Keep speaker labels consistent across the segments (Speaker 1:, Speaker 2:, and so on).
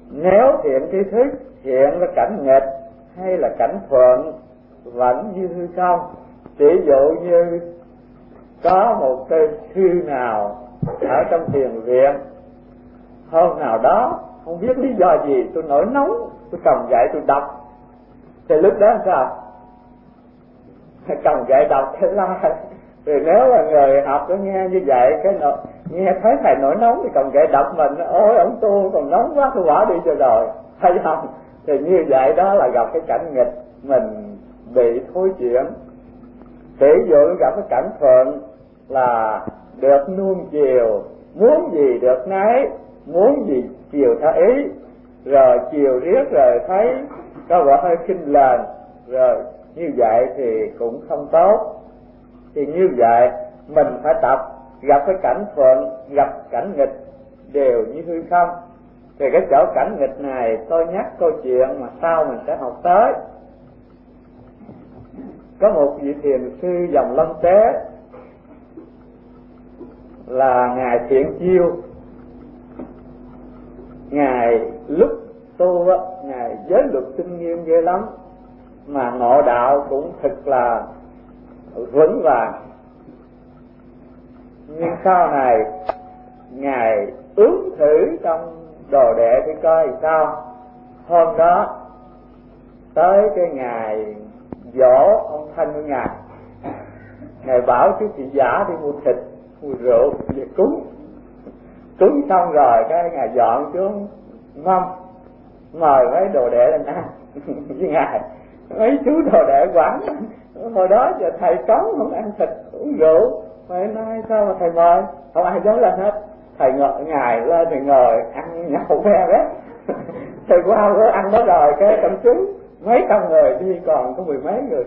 Speaker 1: Nếu thiện tri thức hiện là cảnh nghịch hay là cảnh thuận vẫn như hư không. Ví dụ như có một cái sư nào ở trong thiền viện, hôm nào đó không biết lý do gì tôi nổi nóng, tôi cầm gậy tôi đập, thì lúc đó sao? Cầm gậy đập thế la. Thì nếu là người học có nghe như vậy, nghe thấy thầy nổi nóng thì cầm gậy đập mình, ôi ông tu còn nóng quá tôi bỏ đi cho rồi, thấy không? Thì như vậy đó là gặp cái cảnh nghịch, mình bị thối chuyển. Ví dụ gặp cái cảnh thuận là được nuông chiều, muốn gì được nấy, muốn gì chiều theo ý, rồi chiều riết rồi thấy có vẻ hơi khinh lờn, rồi như vậy thì cũng không tốt. Thì như vậy mình phải tập gặp cái cảnh thuận, gặp cảnh nghịch đều như hư không. Thì cái chỗ cảnh nghịch này tôi nhắc câu chuyện mà sau mình sẽ học tới. Có một vị thiền sư dòng Lâm Tế là ngài Thiện Chiêu. Ngài lúc tu á, ngài giới luật tinh nghiêm ghê lắm, mà ngộ đạo cũng thật là vững vàng. Nhưng sau này ngài ứng thử trong đồ đệ để coi sao. Hôm đó tới cái ngày dỗ ông Thanh của ngài, ngài bảo chú chị giả đi mua thịt mua rượu về cúng. Cúng xong rồi cái ngài dọn xuống mâm, mời mấy đồ đệ lên ăn với ngài. Mấy chú đồ đệ quản hồi đó giờ thầy cấm không ăn thịt uống rượu, mà nay sao mà thầy mời? Không ai dám lên hết. Thầy ngài lên thì ngồi ăn nhậu ve đấy. Thầy qua bữa ăn đó rồi cái trong chúng mấy trăm người đi còn có mười mấy người.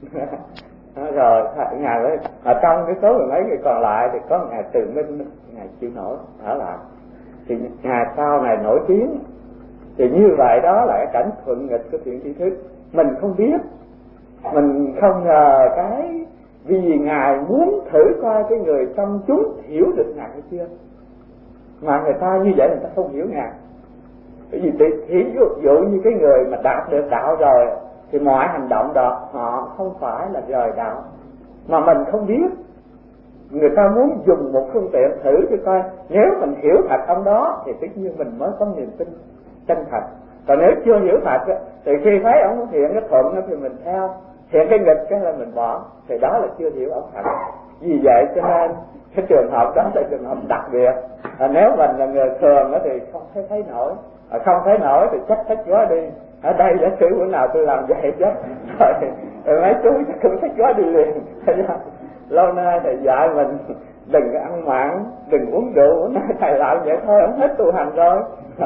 Speaker 1: Rồi ngài mới ở trong cái số mười mấy người còn lại thì có ngài Từ Minh, ngài chịu nổi ở lại. Thì ngài sau này nổi tiếng. Thì như vậy đó là cái cảnh thuận nghịch của thiện tri thức. Mình không biết, mình không ngờ cái vì ngài muốn thử coi cái người trong chúng hiểu được ngài hay chưa, mà người ta như vậy người ta không hiểu ngài. Bởi vì ví dụ như cái người mà đạt được đạo rồi thì mọi hành động đó họ không phải là rời đạo, mà mình không biết. Người ta muốn dùng một phương tiện thử cho coi, nếu mình hiểu thật ông đó thì tất nhiên mình mới có niềm tin chân thật. Còn nếu chưa hiểu thật thì khi thấy ông hiện cái thuận thì mình theo, hiện cái nghịch cái là mình bỏ, thì đó là chưa hiểu ông thật. Vì vậy cho nên cái trường hợp đó là trường hợp đặc biệt. Nếu mình là người thường thì không thấy nổi, không thấy nổi thì chắc thích quá đi. Ở đây giả sử bữa nào tôi làm vậy chứ rồi mấy chú chắc cũng thích quá đi liền. Lâu nay thầy dạy mình đừng ăn mặn, đừng uống rượu, thầy làm vậy thôi, ông hết tu hành rồi.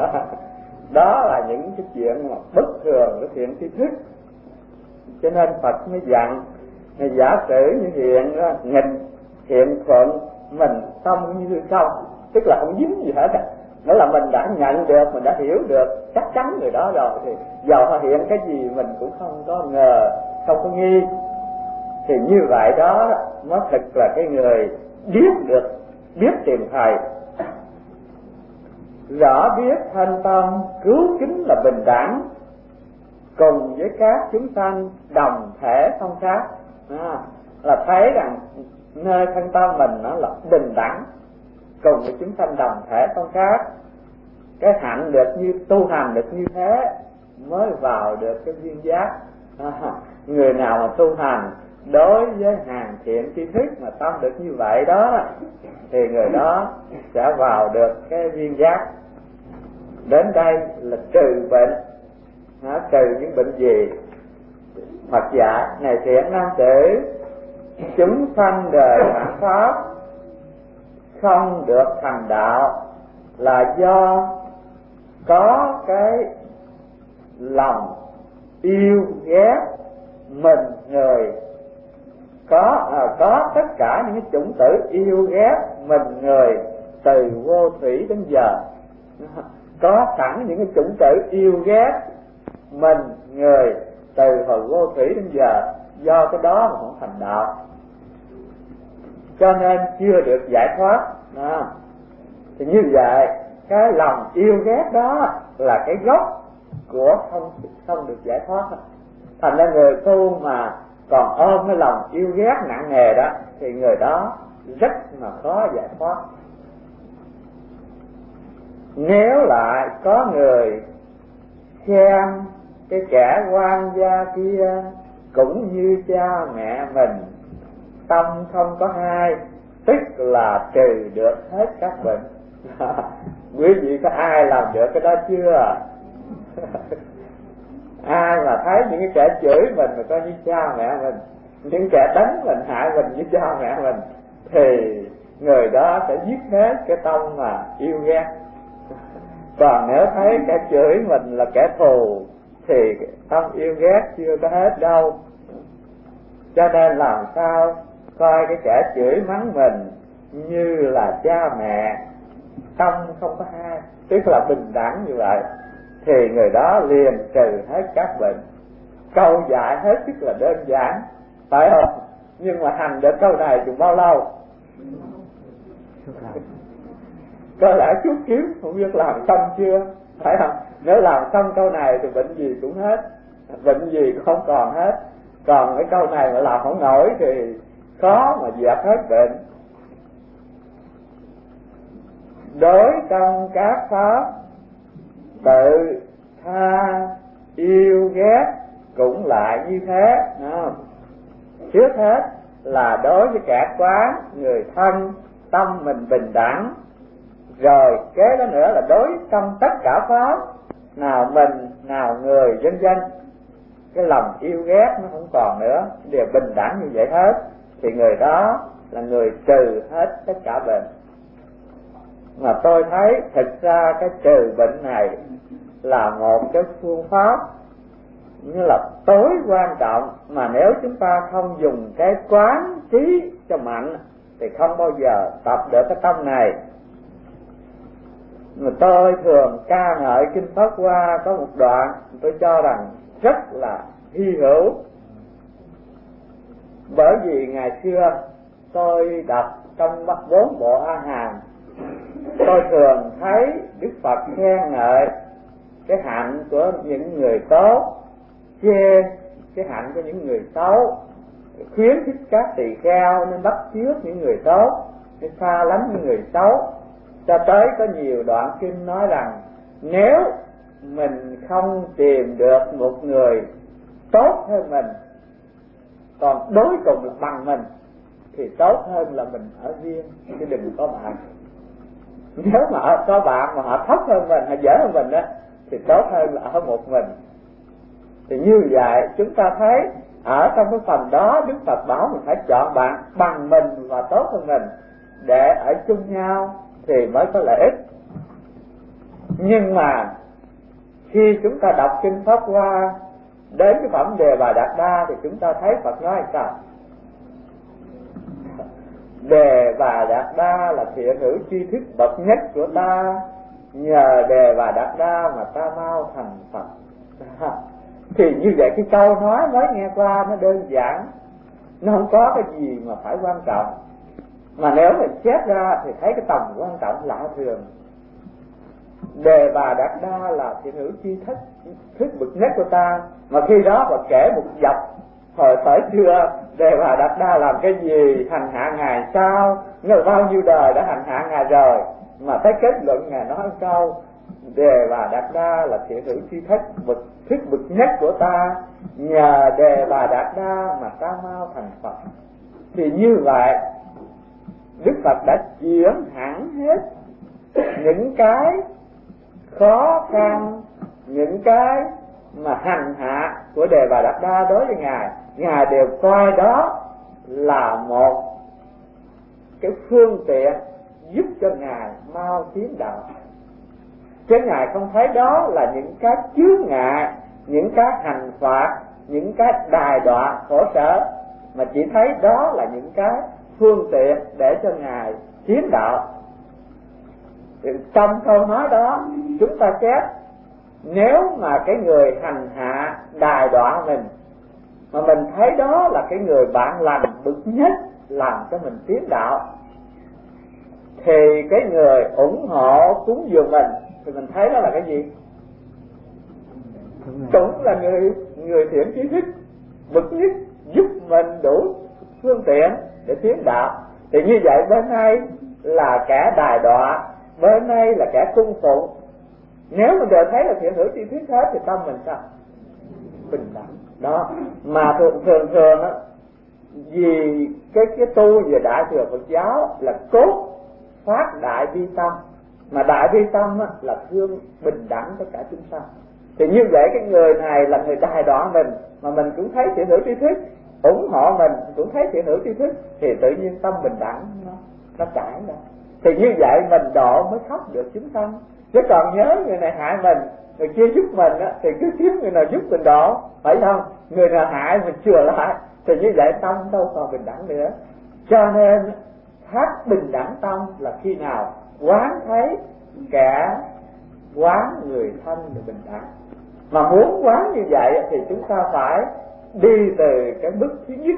Speaker 1: Đó là những cái chuyện mà bất thường của thiện tri thức. Cho nên Phật mới dặn, giả sử như hiện nghịch hiện thuận, mình tâm như không, tức là không dính gì hết. Nghĩa là mình đã nhận được, mình đã hiểu được chắc chắn người đó rồi, thì dầu họ hiện cái gì mình cũng không có ngờ, không có nghi. Thì như vậy đó mới thật là cái người biết được, biết tìm thầy, rõ biết thanh tâm cứu kính là bình đẳng, cùng với các chúng sanh đồng thể không khác. Là thấy rằng nơi thân tâm mình nó là bình đẳng, cùng với chúng sanh đồng thể không khác. Cái hạnh được như tu hành được như thế mới vào được cái duyên giác. Người nào mà tu hành đối với hàng thiện tri thức mà tâm được như vậy đó thì người đó sẽ vào được cái duyên giác. Đến đây là trừ bệnh, trừ những bệnh gì? Phật dạy này thiện nam tử, chúng sanh đời bản pháp không được thành đạo là do có cái lòng yêu ghét mình người, có tất cả những cái chủng tử yêu ghét mình người từ vô thủy đến giờ. Có sẵn những cái chủng tử yêu ghét mình người từ hồi vô thủy đến giờ, do cái đó mà không thành đạo, cho nên chưa được giải thoát. Thì như vậy cái lòng yêu ghét đó là cái gốc của không được giải thoát. Thành ra người tu mà còn ôm cái lòng yêu ghét nặng nề đó thì người đó rất mà khó giải thoát. Nếu lại có người xem cái kẻ quan gia kia cũng như cha mẹ mình, tâm không có hai, tức là trừ được hết các bệnh. Quý vị có ai làm được cái đó chưa? Ai mà thấy những cái kẻ chửi mình mà coi như cha mẹ mình, những kẻ đánh mình hại mình như cha mẹ mình, thì người đó sẽ giết hết cái tâm mà yêu ghét. Còn nếu thấy kẻ chửi mình là kẻ thù thì tâm yêu ghét chưa có hết đâu. Cho nên làm sao coi cái kẻ chửi mắng mình như là cha mẹ, tâm không có hai, tức là bình đẳng như vậy, thì người đó liền trừ hết các bệnh. Câu dạy hết sức là đơn giản, phải không? Nhưng mà hành được câu này chừng bao lâu? Có lẽ chút kiếm không biết làm xong chưa, phải không? Nếu làm xong câu này thì bệnh gì cũng hết, bệnh gì cũng không còn hết. Còn cái câu này mà làm không nổi thì khó mà dẹp hết bệnh. Đối trong các pháp tự tha yêu ghét cũng lại như thế. Trước hết là đối với kẻ quán, người thân, tâm mình bình đẳng. Rồi kế đó nữa là đối trong tất cả pháp, nào mình, nào người, vân vân, cái lòng yêu ghét nó không còn nữa, đều bình đẳng như vậy hết, thì người đó là người trừ hết tất cả bệnh. Mà tôi thấy thực ra cái trừ bệnh này là một cái phương pháp như là tối quan trọng, mà nếu chúng ta không dùng cái quán trí cho mạnh thì không bao giờ tập được cái tâm này. Mà tôi thường ca ngợi Kinh Pháp Hoa có một đoạn tôi cho rằng rất là hy hữu, bởi vì ngày xưa tôi đọc trong 4 bộ A Hàm, tôi thường thấy Đức Phật khen ngợi cái hạnh của những người tốt, chê cái hạnh của những người xấu, khuyến khích các tỳ kheo nên bắt chước những người tốt, nên xa lánh những người xấu. Cho tới có nhiều đoạn kinh nói rằng nếu mình không tìm được một người tốt hơn mình, còn đối cùng là bằng mình, thì tốt hơn là mình ở riêng, chứ đừng có bạn. Nếu mà có bạn mà họ thấp hơn mình, họ dở hơn mình đó, thì tốt hơn là ở một mình. Thì như vậy chúng ta thấy ở trong cái phần đó Đức Phật bảo mình phải chọn bạn bằng mình và tốt hơn mình để ở chung nhau thì mới có lợi ích. Nhưng mà khi chúng ta đọc Kinh Pháp Hoa đến cái phẩm Đề Bà Đạt Đa thì chúng ta thấy Phật nói sao? Đề Bà Đạt Đa là thiện hữu tri thức bậc nhất của ta, nhờ Đề Bà Đạt Đa mà ta mau thành Phật. Thì như vậy cái câu nói mới nghe qua nó đơn giản, nó không có cái gì mà phải quan trọng. Mà nếu mình xét ra thì thấy cái tầm quan trọng lạ thường. Đề Bà Đạt Đa là thiện hữu tri thức bậc nhất của ta, mà khi đó mà kể một dọc hồi thời xưa Đề Bà Đạt Đa làm cái gì, hành hạ Ngài sao, nhờ bao nhiêu đời đã hành hạ Ngài rồi, mà tới kết luận Ngài nói câu Đề Bà Đạt Đa là thiện hữu tri thức bậc nhất của ta, nhờ Đề Bà Đạt Đa mà ta mau thành Phật. Thì như vậy Đức Phật đã chuyển hẳn hết những cái khó khăn, những cái mà hành hạ của Đề Bà Đạt Đa đối với Ngài, Ngài đều coi đó là một cái phương tiện giúp cho Ngài mau tiến đạo. Chứ Ngài không thấy đó là những cái chướng ngại, những cái hành phạt, những cái đài đọa khổ sở, mà chỉ thấy đó là những cái phương tiện để cho Ngài tiến đạo. Trong câu nói đó chúng ta xét, nếu mà cái người hành hạ đài đọa mình mà mình thấy đó là cái người bạn lành bậc nhất làm cho mình tiến đạo, thì cái người ủng hộ cúng dường mình thì mình thấy đó là cái gì? Cũng là người thiện trí thức bậc nhất, giúp mình đủ phương tiện để tiến đạo. Thì như vậy bên đây là kẻ đài đọa, bên đây là kẻ cung phụng. Nếu mình đều thấy là thiện hữu tri thức hết thì tâm mình sao? Bình đẳng. Đó. Mà thường á, vì cái tu về Đại thừa Phật giáo là cốt phát đại bi tâm, mà đại bi tâm á, là thương bình đẳng tất cả chúng sanh. Thì như vậy cái người này là người đài đọa mình, mà mình cũng thấy thiện hữu tri thức, ủng hộ mình cũng thấy thiện hữu tri thức, thì tự nhiên tâm bình đẳng nó chảy ra. Thì như vậy mình độ mới khóc được chúng sanh. Chứ còn nhớ người này hại mình, người kia giúp mình á, thì cứ kiếm người nào giúp mình độ, phải không? Người nào hại mình chừa lại, thì như vậy tâm đâu còn bình đẳng nữa. Cho nên phát bình đẳng tâm là khi nào quán thấy kẻ quán người thân được bình đẳng. Mà muốn quán như vậy thì chúng ta phải đi từ cái bước thứ nhất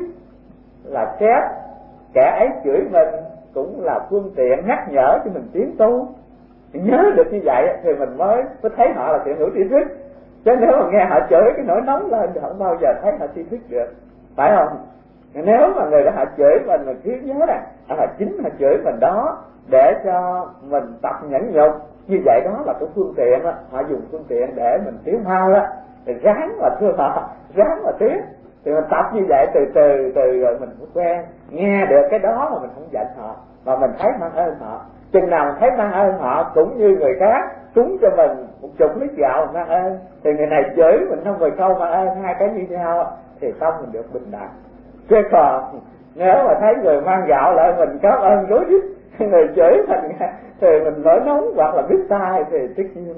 Speaker 1: là xét kẻ ấy chửi mình cũng là phương tiện nhắc nhở cho mình tiến tu. Nhớ được như vậy thì mình mới thấy họ là thiện hữu tri thức. Chứ nếu mà nghe họ chửi cái nỗi nóng lên thì không bao giờ thấy họ tri thức được, phải không? Nếu mà người đó họ chửi mình cứ nhớ rằng là chính họ chửi mình đó để cho mình tập nhẫn nhục. Như vậy đó là cái phương tiện đó. Họ dùng phương tiện để mình tiến mau đó, thì ráng mà thương họ, ráng mà tiến. Thì mình tập như vậy từ từ rồi mình cũng quen. Nghe được cái đó mà mình không giận họ, mà mình thấy mang ơn họ. Chừng nào mình thấy mang ơn họ cũng như người khác cúng cho mình 10 lít gạo mang ơn, thì người này chửi mình 50 câu mang ơn, hai cái như nhau, thì tâm mình được bình đẳng. Chứ còn nếu mà thấy người mang gạo lại mình cảm ơn rối rít, người chửi mình thì mình nổi nóng hoặc là biết sai, thì tất nhiên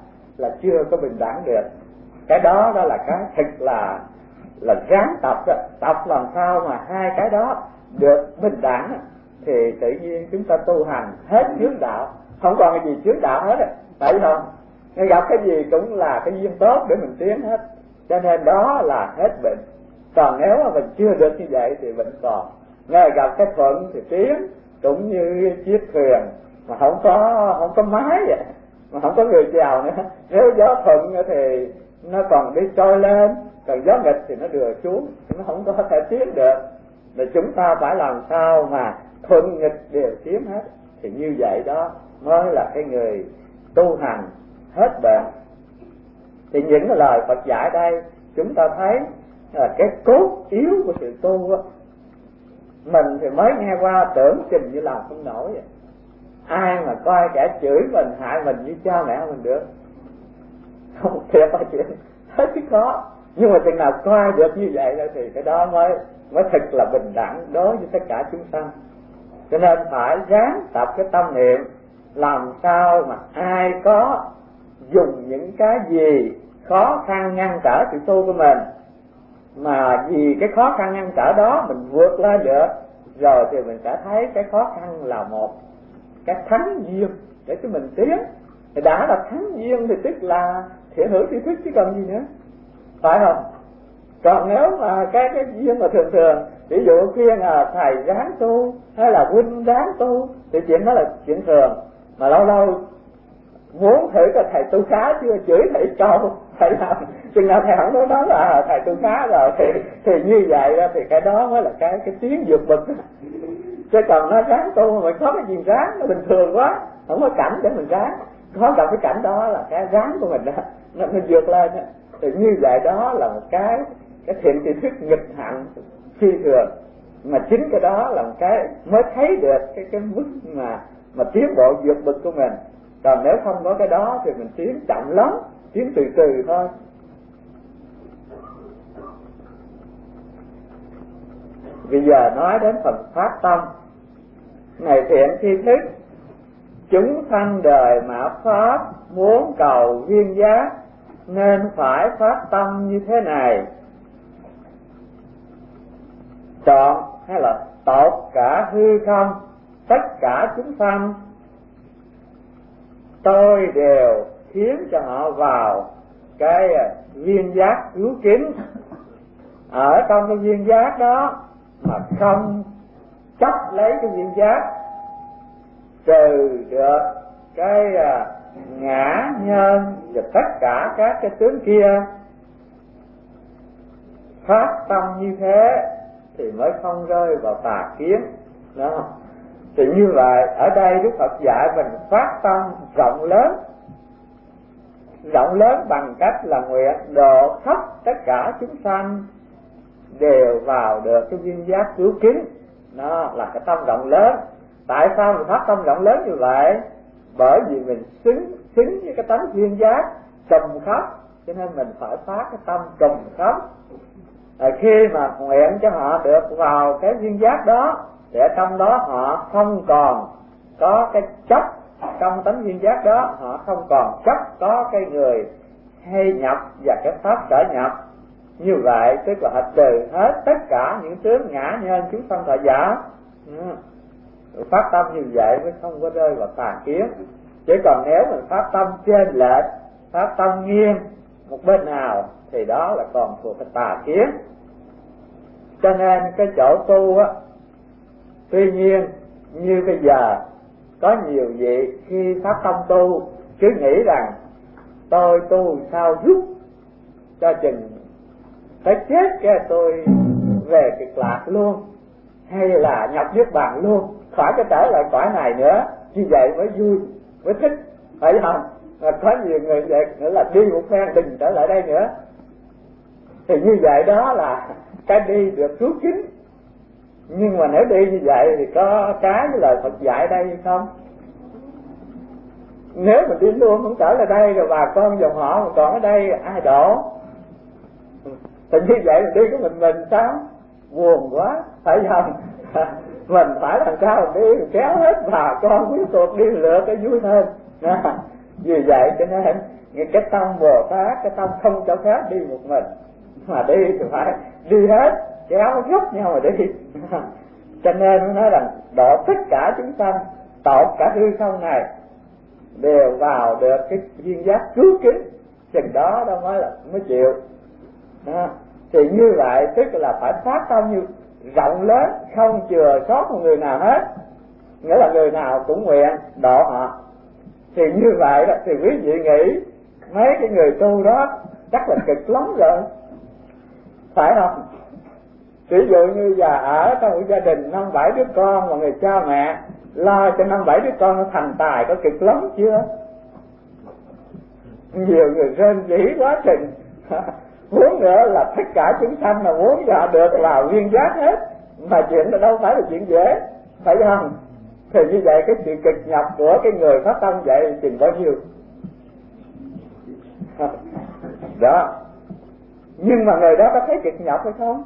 Speaker 1: là chưa có bình đẳng được. Cái đó là cái thật là ráng tập đó. Tập làm sao mà hai cái đó được bình đẳng thì tự nhiên chúng ta tu hành hết chướng đạo, không còn cái gì chướng đạo hết rồi, phải không? Nên gặp cái gì cũng là cái duyên tốt để mình tiến hết, cho nên đó là hết bệnh. Còn nếu mà mình chưa được như vậy thì vẫn còn. Ngay gặp cái thuận thì tiến, cũng như chiếc thuyền mà không có mái vậy, mà không có người chèo nữa. Nếu gió thuận thì nó còn đi trôi lên, còn gió nghịch thì nó đưa xuống, nó không có thể tiến được. Thì chúng ta phải làm sao mà thuận nghịch đều tiến hết, thì như vậy đó mới là cái người tu hành hết bệnh. Thì những cái lời Phật dạy đây chúng ta thấy là cái cốt yếu của sự tu á. Mình thì mới nghe qua tưởng chừng như làm không nổi vậy. Ai mà coi kẻ chửi mình hại mình như cha mẹ mình được, không thiệt là chuyện hết sức khó. Nhưng mà chừng nào coi được như vậy đó thì cái đó mới thật là bình đẳng đối với tất cả chúng sanh. Cho nên phải ráng tập cái tâm niệm, làm sao mà ai có dùng những cái gì khó khăn ngăn trở sự tu của mình, mà vì cái khó khăn ngăn trở đó mình vượt lên được rồi, thì mình sẽ thấy cái khó khăn là một cái thắng duyên để cho mình tiến. Thì đã là thắng duyên thì tức là thiện hữu tri thức chứ còn gì nữa, phải không? Còn nếu mà cái duyên mà thường ví dụ kia là thầy ráng tu hay là huynh ráng tu thì chuyện đó là chuyện thường. Mà lâu lâu muốn thử cho thầy tu khá chưa, chửi thầy câu, thầy làm chừng nào thầy không nói là thầy tu khá rồi thì như vậy đó, thì cái đó mới là cái tiếng vượt bậc. Chứ còn nó ráng tu mà có cái gì ráng, nó bình thường quá, không có cảnh để mình ráng. Có gặp cái cảnh đó là cái ráng của mình đó, nó vượt lên đó. Thì như vậy đó là một cái thiện tri thức nghịch hạnh phi thường, mà chính cái đó là một cái mới thấy được cái mức mà tiến bộ vượt bậc của mình. Còn nếu không có cái đó thì mình tiến chậm lắm, tiến từ từ thôi. Bây giờ nói đến phần phát tâm. Này thiện tri thức, chúng sanh đời mạt pháp muốn cầu viên giác, nên phải phát tâm như thế này: chọn hay là tột cả hư không, tất cả chúng sanh tôi đều khiến cho họ vào cái viên giác cứu kính. Ở trong cái viên giác đó mà không chấp lấy cái viên giác, trừ được cái ngã nhân và tất cả các cái tướng kia, phát tâm như thế thì mới không rơi vào tà kiến đó. Thì như vậy ở đây Đức Phật dạy mình phát tâm rộng lớn bằng cách là nguyện độ khắp tất cả chúng sanh đều vào được cái duyên giác cứu kính. Đó là cái tâm rộng lớn. Tại sao mình phát tâm rộng lớn như vậy? Bởi vì mình xứng với cái tánh duyên giác trùm khắp, cho nên mình phải phát cái tâm trùm khắp. Khi mà nguyện cho họ được vào cái duyên giác đó, để trong đó họ không còn có cái chấp, trong tánh duyên giác đó họ không còn chấp có cái người hay nhập và cái pháp sở nhập. Như vậy tức là họ trừ hết tất cả những tướng ngã nhân chúng sanh thọ giả. Phát tâm như vậy mới không có rơi vào tà kiến. Chứ còn nếu mình phát tâm trên lệch, phát tâm nghiêng một bên nào thì đó là còn thuộc cái tà kiến. Cho nên cái chỗ tu á, tuy nhiên như bây giờ có nhiều vị khi phát tâm tu cứ nghĩ rằng tôi tu sao giúp cho chừng tới chết cái tôi về Cực Lạc luôn, hay là nhập niết bàn luôn, khỏi cái trở lại cõi này nữa, như vậy mới vui, mới thích, phải không? Mà có nhiều người vậy nữa là đi một phen đừng trở lại đây nữa. Thì như vậy đó là cái đi được cứu kính. Nhưng mà nếu đi như vậy thì có trái với lời Phật dạy đây hay không? Nếu mình đi luôn không trở lại đây rồi bà con dòng họ mà còn ở đây ai đổ? Thì như vậy mình đi có mình sao? Buồn quá, phải không? Mình phải làm sao mình đi kéo hết bà con quý thuộc đi lượt cái vui hơn. Vì vậy cho nên cái tâm Bồ Tát, cái tâm không cho phép đi một mình, mà đi thì phải đi hết, kéo gấp nhau mà đi. Cho nên nó nói rằng độ tất cả chúng sanh, tột cả hư không này đều vào được cái duyên giác cứu kính, chừng đó đâu mới chịu. Thì như vậy tức là phải phát tâm như rộng lớn, không chừa sót một người nào hết, nghĩa là người nào cũng nguyện độ họ. Thì như vậy đó, thì quý vị nghĩ mấy cái người tu đó chắc là cực lắm rồi, phải không? Ví dụ như giờ ở trong một gia đình 5-7 đứa con mà người cha mẹ lo cho 5-7 đứa con nó thành tài, có cực lắm chưa? Nhiều người rên rỉ quá chừng. Muốn nữa là tất cả chúng sanh là muốn họ được vào viên giác hết, mà chuyện đó đâu phải là chuyện dễ, phải không? Thì như vậy cái sự cực nhọc của cái người phát tâm vậy chừng bao nhiêu đó. Nhưng mà người đó có thấy cực nhọc hay không?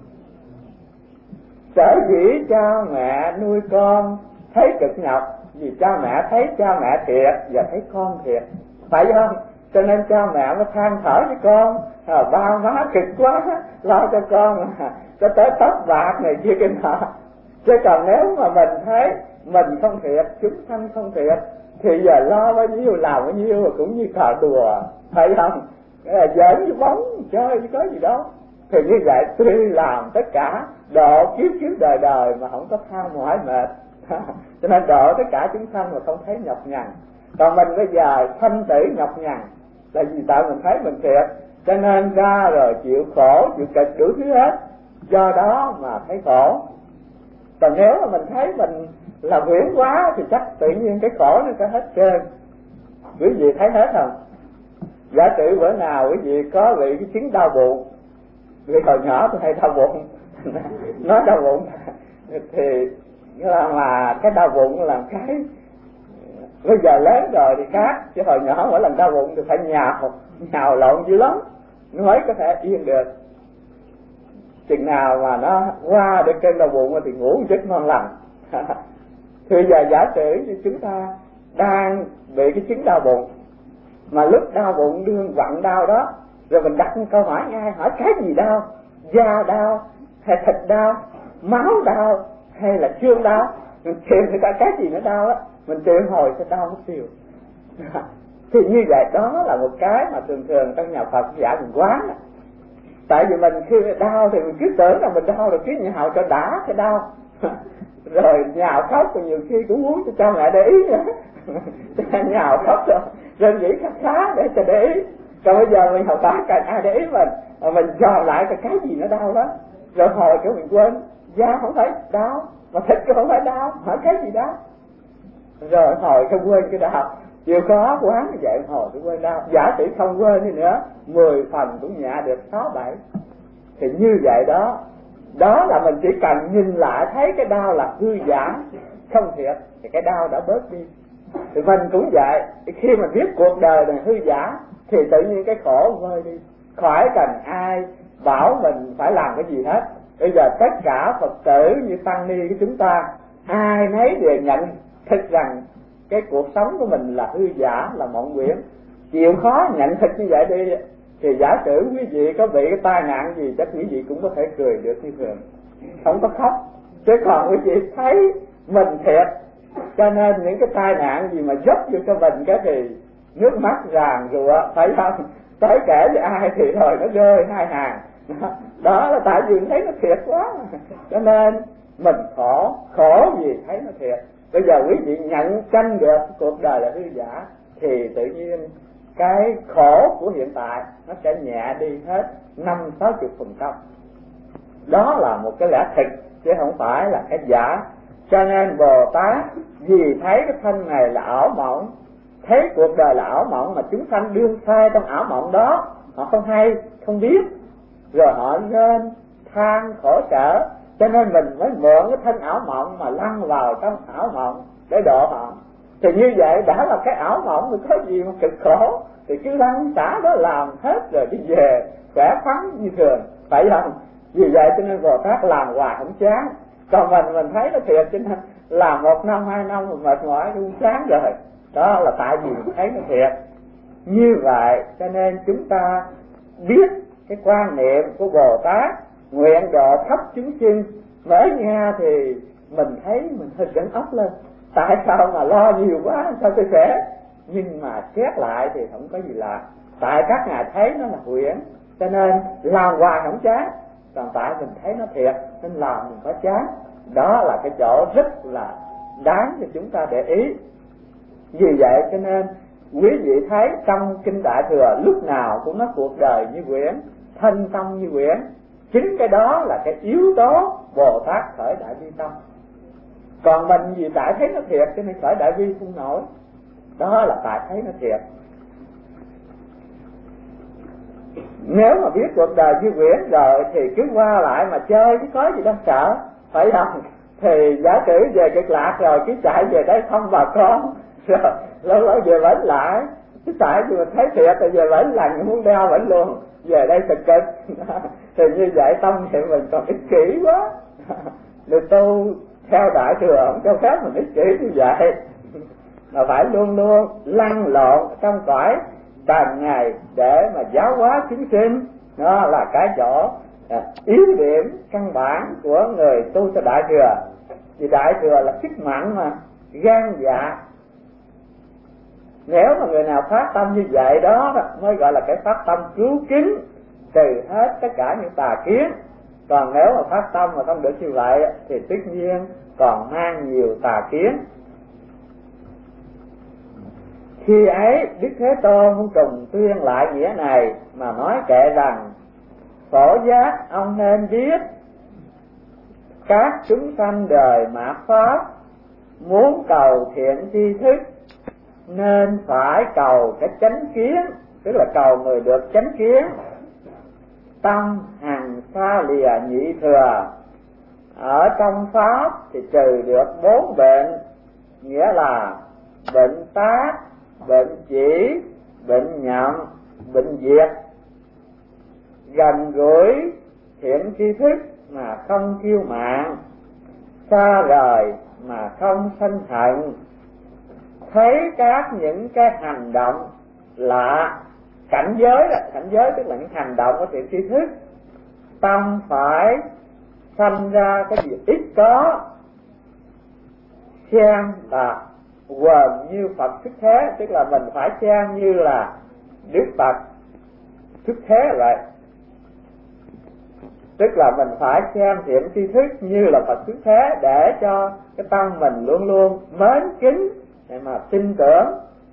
Speaker 1: Sở dĩ cha mẹ nuôi con thấy cực nhọc vì cha mẹ thấy cha mẹ thiệt và thấy con thiệt, phải không? Cho nên cha mẹ mới than thở với con, ba má cực quá, lo cho con cho tới tóc bạc này kia cái nọ. Chứ còn nếu mà mình thấy mình không thiệt, chúng sanh không thiệt, thì giờ lo bao nhiêu làm bao nhiêu cũng như trò đùa, phải không? Giỡn với bóng chơi chứ có gì đâu. Thì như vậy tuy làm tất cả độ kiếp đời đời mà không có than mỏi mệt. Cho nên độ tất cả chúng sanh mà không thấy nhọc nhằn. Còn mình bây giờ sanh tử nhọc nhằn là vì tại mình thấy mình thiệt, cho nên ra rồi chịu khổ, chịu cực đủ thứ hết, do đó mà thấy khổ. Còn nếu mà mình thấy mình là huyễn quá thì chắc tự nhiên cái khổ nó sẽ hết trơn. Quý vị thấy hết không? Giả sử bữa nào quý vị có bị cái chứng đau bụng, vì hồi nhỏ tôi hay đau bụng nói đau bụng thì là cái đau bụng là cái bây giờ lớn rồi thì khác, chứ hồi nhỏ mỗi lần đau bụng thì phải nhào lộn dữ lắm nó mới có thể yên được. Chừng nào mà nó qua được cơn đau bụng thì ngủ một giấc ngon lành. Thì giờ giả sử như chúng ta đang bị cái chứng đau bụng, mà lúc đau bụng đương vặn đau đó, rồi mình đặt câu hỏi ngay, hỏi cái gì đau? Da đau hay thịt đau, máu đau hay là xương đau? Mình tìm người ta cái gì nó đau á, mình tìm hồi sẽ đau mất tiêu. Thì như vậy đó là một cái mà thường trong nhà Phật giả mình quán. Tại vì mình khi đau thì mình cứ tưởng là mình đau rồi cứ nhào cho đã cái đau. rồi nhào khóc, rồi nhiều khi cũng muốn cho mẹ để ý nữa. Nhào khóc rồi nghĩ khá để cho để ý. Còn bây giờ mình học bác cần ai để ý mình dò lại cái gì nó đau đó, rồi hồi cái mình quên, da không phải đau, mà thịt cũng không phải đau, hỏi cái gì đó, rồi hồi không quên cái đau. Chịu khó quá như vậy hồi cái quên đau. Giả sử không quên đi nữa, 10 phần cũng nhẹ được 6-7. Thì như vậy đó, đó là mình chỉ cần nhìn lại thấy cái đau là hư giả không thiệt, thì cái đau đã bớt đi. Thì mình cũng vậy, khi mình biết cuộc đời này hư giả thì tự nhiên cái khổ vơi đi, khỏi cần ai bảo mình phải làm cái gì hết. Bây giờ tất cả Phật tử như tăng ni của chúng ta, ai nấy đều nhận thức rằng cái cuộc sống của mình là hư giả, là mộng huyễn. Chịu khó nhận thức như vậy đi, thì giả sử quý vị có bị cái tai nạn gì, chắc quý vị cũng có thể cười được như thường, không có khóc. Chứ còn quý vị thấy mình thiệt, cho nên những cái tai nạn gì mà dốc vô cho mình cái thì nước mắt ràn rụa, phải không? Tới kể với ai thì rồi nó rơi 2 hàng. Đó là tại vì thấy nó thiệt quá, cho nên mình khổ vì thấy nó thiệt. Bây giờ quý vị nhận tranh được cuộc đời là hư giả, thì tự nhiên cái khổ của hiện tại nó sẽ nhẹ đi hết 50-60%. Đó là một cái lẽ thực chứ không phải là cái giả. Cho nên Bồ Tát vì thấy cái thân này là ảo mộng, thấy cuộc đời là ảo mộng, mà chúng sanh đương sai trong ảo mộng đó, họ không hay, không biết, rồi họ nên than khổ sở. Cho nên mình mới mượn cái thân ảo mộng mà lăn vào trong ảo mộng để độ họ. Thì như vậy đã là cái ảo mộng, thì có gì mà cực khổ, thì cứ lăn xả đó làm hết rồi đi về khỏe khoắn như thường, phải không? Vì vậy cho nên Bồ Tát làm hoài không chán. Còn mình thấy nó thiệt, cho nên làm 1 năm 2 năm mà mệt mỏi cũng chán rồi. Đó là tại vì mình thấy nó thiệt. Như vậy cho nên chúng ta biết cái quan niệm của Bồ Tát nguyện độ khắp chúng sinh. Mới nghe thì mình thấy mình hơi giận ốc lên, tại sao mà lo nhiều quá, sao tôi sẽ. Nhưng mà xét lại thì không có gì lạ, tại các ngài thấy nó là huyễn, cho nên làm hoài không chán. Còn tại mình thấy nó thiệt nên làm mình có chán. Đó là cái chỗ rất là đáng cho chúng ta để ý. Vì vậy cho nên quý vị thấy trong Kinh Đại Thừa lúc nào cũng nói cuộc đời như huyễn, thân tâm như huyễn. Chính cái đó là cái yếu tố Bồ Tát khởi đại bi tâm. Còn mình vì tại thấy nó thiệt cho nên khởi đại bi không nổi. Đó là tại thấy nó thiệt. Nếu mà biết cuộc đời như huyễn rồi thì cứ qua lại mà chơi, chứ có gì đâu sợ, phải không? Thì giả sử về Cực Lạc rồi cứ chạy về đây thăm bà con, rồi lâu về vẫn lại. Chứ tại vì mình thấy thiệt thì về vẫn lành, muốn đeo vẫn luôn, về đây cực cực. Thì như vậy tâm thì mình còn ích kỷ quá. Được tu theo Đại Thừa không cho phép mình ích kỷ như vậy, mà phải luôn luôn lăn lộn trong cõi trần ngày để mà giáo hóa chúng sinh. Đó là cái chỗ yếu điểm căn bản của người tu theo Đại Thừa. Vì Đại Thừa là sức mạnh mà, gan dạ. Nếu mà người nào phát tâm như vậy đó mới gọi là cái phát tâm cứu kính, trừ hết tất cả những tà kiến. Còn nếu mà phát tâm mà không được như vậy thì tất nhiên còn mang nhiều tà kiến. Khi ấy Đức Thế Tôn không trùng tuyên lại nghĩa này mà nói kệ rằng: Phổ giác ông nên biết, các chúng sanh đời mạt pháp, muốn cầu thiện tri thức nên phải cầu cái chánh kiến, tức là cầu người được chánh kiến. Tâm hằng xa lìa nhị thừa, ở trong pháp thì trừ được 4 bệnh, nghĩa là bệnh tác, bệnh chỉ, bệnh nhậm, bệnh diệt. Gần gũi thiện tri thức mà không kiêu mạn, xa rời mà không sân hận. Thấy các những cái hành động lạ, cảnh giới là cảnh giới, tức là những hành động của thiện tri thức, tâm phải sanh ra cái gì ít có, xem là quần như Phật xuất thế, tức là mình phải xem như là Đức Phật xuất thế vậy. Tức là mình phải xem thiện tri thức như là Phật xuất thế, để cho cái tâm mình luôn luôn mến kính để mà tin tưởng,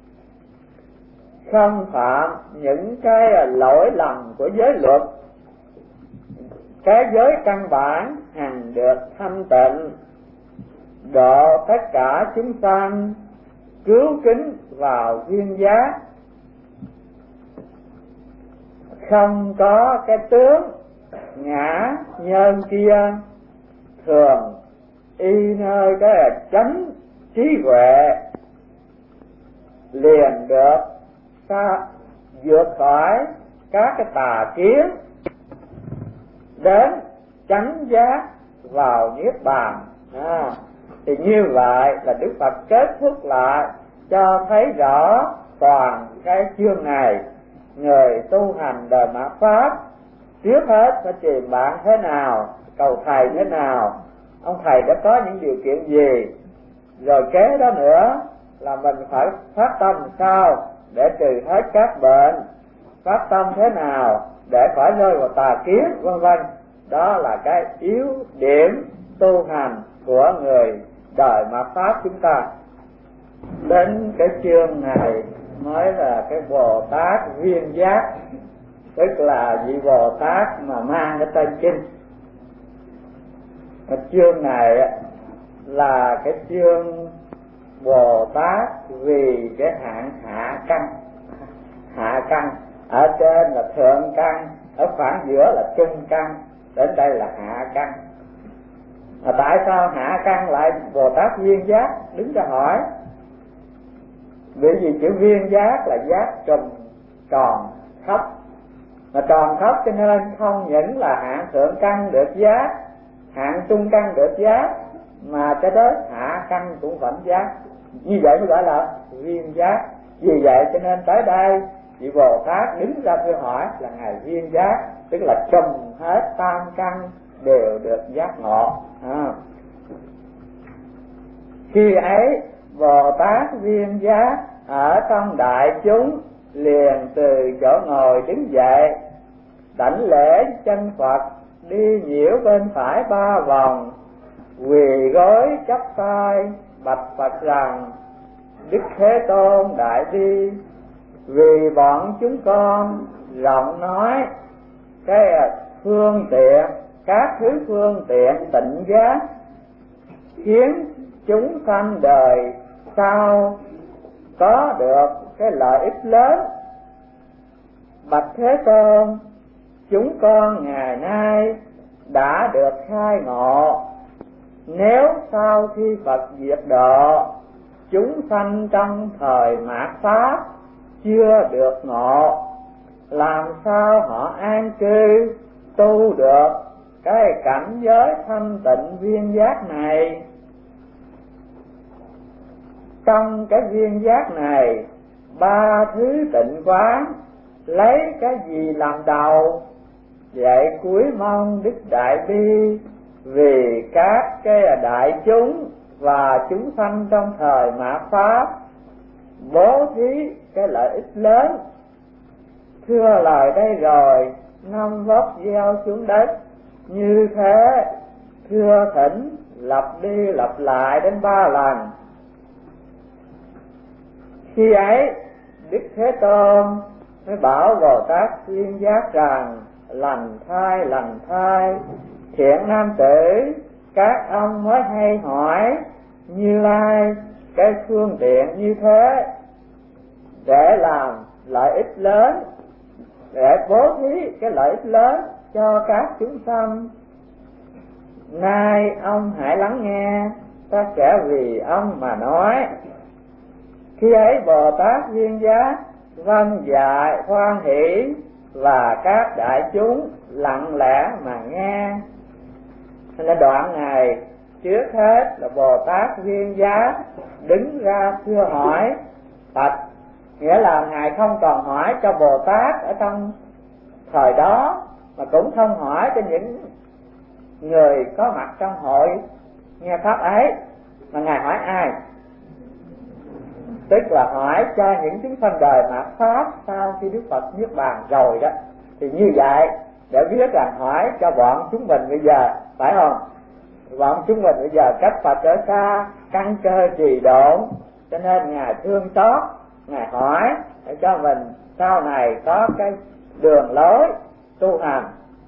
Speaker 1: không phạm những cái lỗi lầm của giới luật. Cái giới căn bản hằng được thanh tịnh, độ tất cả chúng sanh, cứu kính vào duyên giác. Không có cái tướng ngã nhân kia, thường y nơi cái chánh trí huệ, liền được vượt khỏi các cái tà kiến, đến chánh giác vào niết bàn. Thì như vậy là Đức Phật kết thúc lại cho thấy rõ toàn cái chương này. Người tu hành đời mạt pháp trước hết phải tìm bạn thế nào, cầu thầy thế nào, ông thầy đã có những điều kiện gì, rồi kế đó nữa là mình phải phát tâm sao để trừ hết các bệnh, phát tâm thế nào để khỏi rơi vào tà kiến, vân vân. Đó là cái yếu điểm tu hành của người đời mạt pháp chúng ta. Đến cái chương này mới là cái Bồ Tát viên giác, tức là vị Bồ Tát mà mang cái tên kinh. Cái chương này là cái chương Bồ Tát vì cái hạng hạ căn. Hạ căn, ở trên là thượng căn, ở khoảng giữa là trung căn, đến đây là hạ căn. Mà tại sao hạ căn lại Bồ Tát viên giác? Đứng ra hỏi. Bởi vì chữ viên giác là giác trùm tròn khắp, mà tròn khắp cho nên không những là hạng thượng căn được giác, hạng trung căn được giác, mà cho tới hạ căn cũng vẫn giác. Như vậy mới gọi là viên giác. Vì vậy cho nên tới đây vị Bồ Tát đứng ra thưa hỏi là ngài viên giác, tức là trùm hết tam căn đều được giác ngộ. Khi ấy Bồ Tát viên giác ở trong đại chúng, liền từ chỗ ngồi đứng dậy, đảnh lễ chân Phật, đi nhiễu bên phải 3 vòng, quỳ gối chắp tay bạch Phật rằng: Đức Thế Tôn đại bi, vì bọn chúng con rộng nói cái phương tiện, các thứ phương tiện tịnh giác, khiến chúng sanh đời sau có được cái lợi ích lớn. Bạch Thế Tôn, chúng con ngày nay đã được khai ngộ, nếu sau khi Phật diệt độ, chúng sanh trong thời mạt pháp chưa được ngộ, làm sao họ an cư tu được cái cảnh giới thanh tịnh viên giác này? Trong cái viên giác này, 3 thứ tịnh quán lấy cái gì làm đầu? Vậy cuối mong Đức Đại Bi vì các cái đại chúng và chúng sanh trong thời mạt pháp bố thí cái lợi ích lớn. Thưa lời đây rồi, 5 vốc gieo xuống đất. Như thế thưa thỉnh lặp đi lặp lại đến 3 lần. Khi ấy Đức Thế Tôn mới bảo Bồ Tát viên giác rằng: lành thai, thiện nam tử, các ông mới hay hỏi Như Lai cái phương tiện như thế để làm lợi ích lớn, để bố thí cái lợi ích lớn cho các chúng sanh. Nay ông hãy lắng nghe, ta sẽ vì ông mà nói. Khi ấy Bồ Tát viên giác vâng dạ hoan hỷ, và các đại chúng lặng lẽ mà nghe. Nên đoạn này trước hết là Bồ Tát viên giác đứng ra thưa hỏi Phật, nghĩa là ngài không còn hỏi cho Bồ Tát ở trong thời đó, mà cũng không hỏi cho những người có mặt trong hội nghe pháp ấy, mà ngài hỏi ai? Tức là hỏi cho những chúng sanh đời mạt pháp sau khi Đức Phật niết bàn rồi đó. Thì như vậy để biết rằng hỏi cho bọn chúng mình bây giờ, phải không? Bọn chúng mình bây giờ cách Phật ở xa, căn cơ trì độn, cho nên Ngài thương xót, Ngài hỏi để cho mình sau này có cái đường lối tu hành.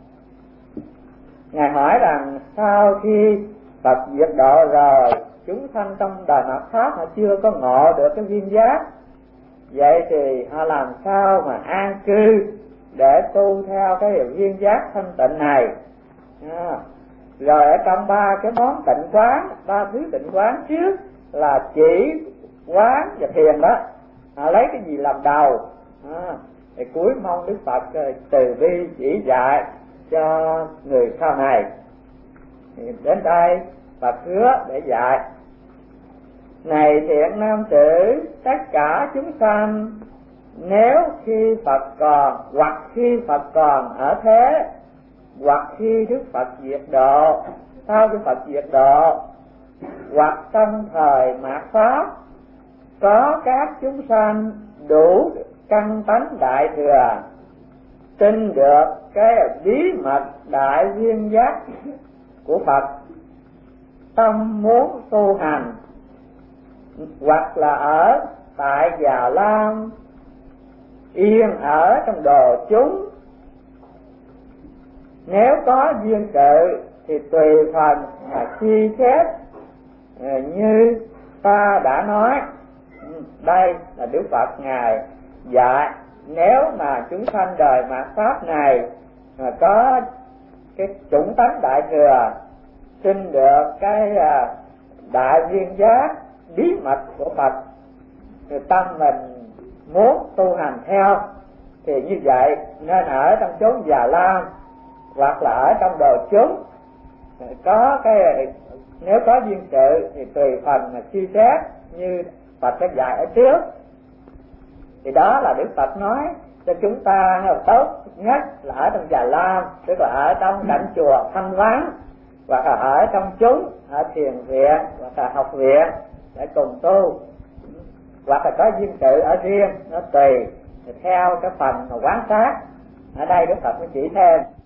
Speaker 1: Ngài hỏi rằng sau khi Phật diệt độ rồi, chúng sanh trong đời mạt Pháp họ chưa có ngộ được cái viên giác, vậy thì họ làm sao mà an cư để tu theo cái viên giác thanh tịnh này? Rồi ở trong ba cái món tịnh quán, ba thứ tịnh quán trước là chỉ, quán và thiền đó, họ lấy cái gì làm đầu? Thì cuối mong Đức Phật từ bi chỉ dạy cho người sau này. Thì đến đây Phật hứa để dạy: này thiện nam tử, tất cả chúng sanh nếu khi Phật còn, hoặc khi Phật còn ở thế, hoặc khi Đức Phật diệt độ, sau Đức Phật diệt độ, hoặc trong thời mạt Pháp, có các chúng sanh đủ căn tánh đại thừa, tin được cái bí mật đại viên giác của Phật, tâm muốn tu hành, hoặc là ở tại Già Lam, yên ở trong đồ chúng, nếu có duyên sự thì tùy phần mà suy xét như ta đã nói. Đây là Đức Phật Ngài dạy, nếu mà chúng sanh đời mạt Pháp này mà có cái chủng tánh đại thừa, tin được cái đại viên giác bí mật của Phật, thì tâm mình muốn tu hành theo, thì như vậy nên ở trong chốn Già Lam hoặc là ở trong đồ chúng. Có cái nếu có duyên sự thì tùy phần mà suy xét như Phật đã dạy ở trước. Thì đó là Đức Phật nói cho chúng ta tốt nhất là ở trong Già Lam, tức là ở trong cảnh chùa thanh vắng, hoặc là ở trong chúng, ở thiền viện hoặc là học viện để cùng tu, hoặc là có duyên sự ở riêng, nó tùy theo cái phần mà quán sát. Ở đây Đức Phật mới chỉ thêm